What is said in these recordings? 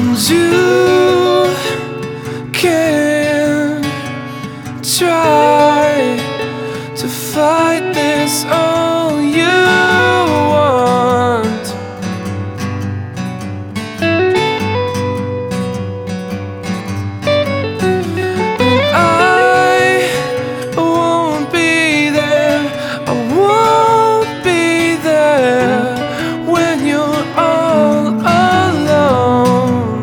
And you can try to fight this all you want. And I won't be there, I won't be there when you're all alone.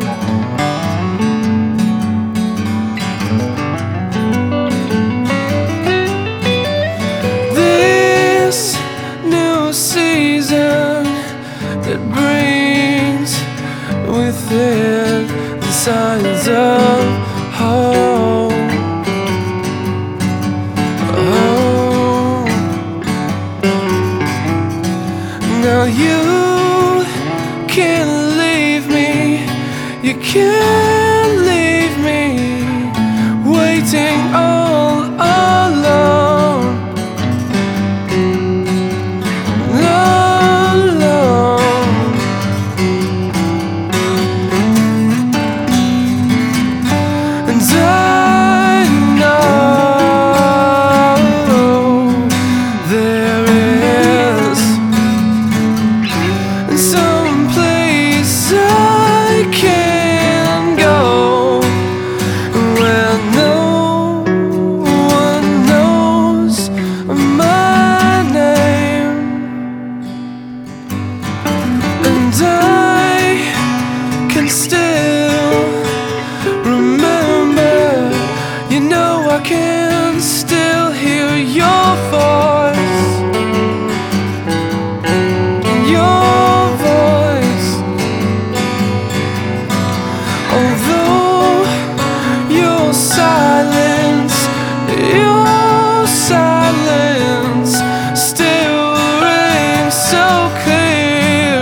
This new season, it brings with it the signs of hope. Now you can't leave me, you can't leave me waiting all alone. Alone. And I know there is some place I can go where no one knows my name. And I can still remember, you know I can still hear your voice. Your voice. Although your silence still rings so clear.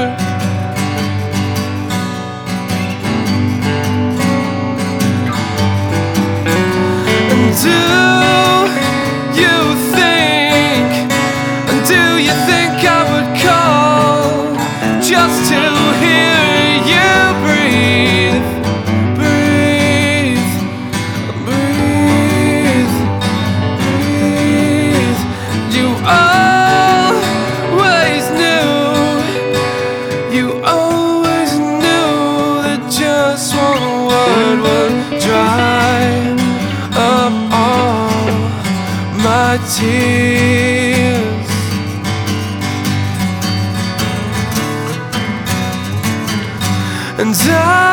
And do you think I would call just to hear you breathe, breathe, breathe, breathe? You always knew that just one word would dry up all my tears. And I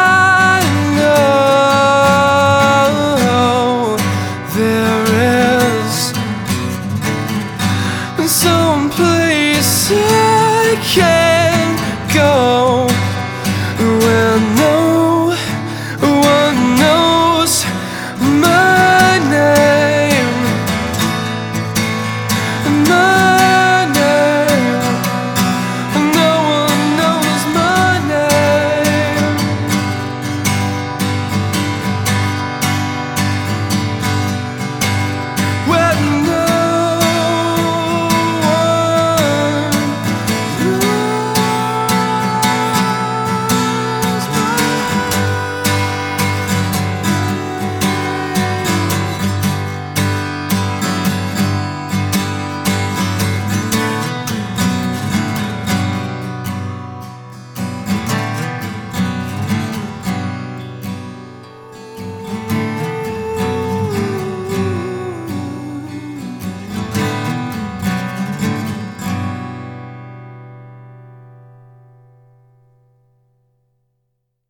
know there is some place I can